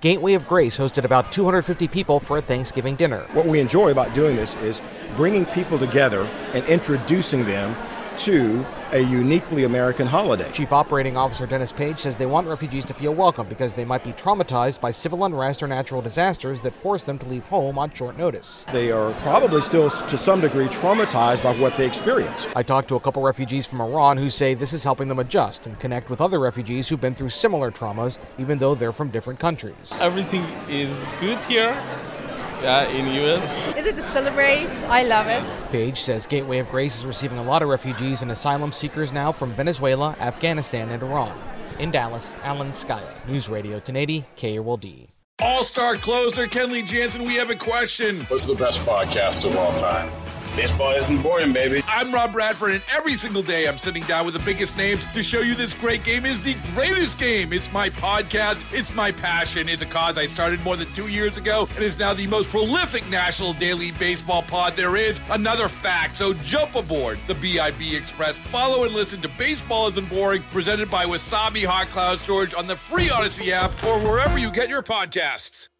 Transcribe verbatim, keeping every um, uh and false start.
Gateway of Grace hosted about two hundred fifty people for a Thanksgiving dinner. What we enjoy about doing this is bringing people together and introducing them to a uniquely American holiday. Chief Operating Officer Dennis Page says they want refugees to feel welcome because they might be traumatized by civil unrest or natural disasters that force them to leave home on short notice. They are probably still, to some degree, traumatized by what they experience. I talked to a couple refugees from Iran who say this is helping them adjust and connect with other refugees who've been through similar traumas, even though they're from different countries. Everything is good here. Yeah, in U S. Is it to celebrate? I love it. Page says Gateway of Grace is receiving a lot of refugees and asylum seekers now from Venezuela, Afghanistan, and Iran. In Dallas, Alan Skaya, News Radio ten eighty K R L D. All-star closer Kenley Jansen, we have a question. What's the best podcast of all time? Baseball isn't boring, baby. I'm Rob Bradford, and every single day I'm sitting down with the biggest names to show you this great game is the greatest game. It's my podcast. It's my passion. It's a cause I started more than two years ago and is now the most prolific national daily baseball pod there is. Another fact, so jump aboard the B I B Express. Follow and listen to Baseball Isn't Boring, presented by Wasabi Hot Cloud Storage on the free Odyssey app or wherever you get your podcasts.